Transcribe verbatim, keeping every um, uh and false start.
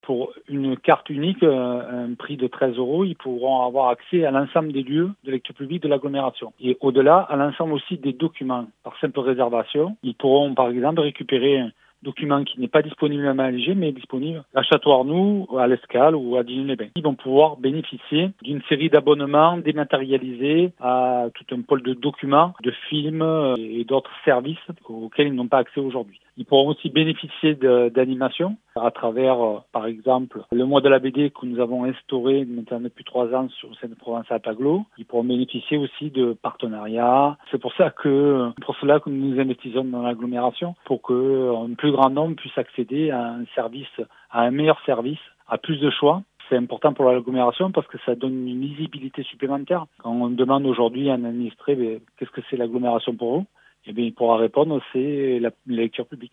Pour une carte unique, euh, un prix de treize euros, ils pourront avoir accès à l'ensemble des lieux de lecture publique de l'agglomération. Et au-delà, à l'ensemble aussi des documents. Par simple réservation, ils pourront par exemple récupérer un document qui n'est pas disponible à Maléger, mais disponible à Château-Arnoux, à l'Escale ou à Digne-les-Bains. Ils vont pouvoir bénéficier d'une série d'abonnements dématérialisés à tout un pôle de documents, de films et d'autres services auxquels ils n'ont pas accès aujourd'hui. Ils pourront aussi bénéficier de, d'animation à travers, euh, par exemple, le mois de la B D que nous avons instauré maintenant depuis trois ans sur Seine-Provence-Alpes Agglo. Ils pourront bénéficier aussi de partenariats. C'est pour ça que, pour cela que nous investissons dans l'agglomération, pour que un plus grand nombre puisse accéder à un service, à un meilleur service, à plus de choix. C'est important pour l'agglomération parce que ça donne une lisibilité supplémentaire. Quand on demande aujourd'hui à un administré, mais, qu'est-ce que c'est l'agglomération pour vous? Eh bien, il pourra répondre, c'est la lecture publique.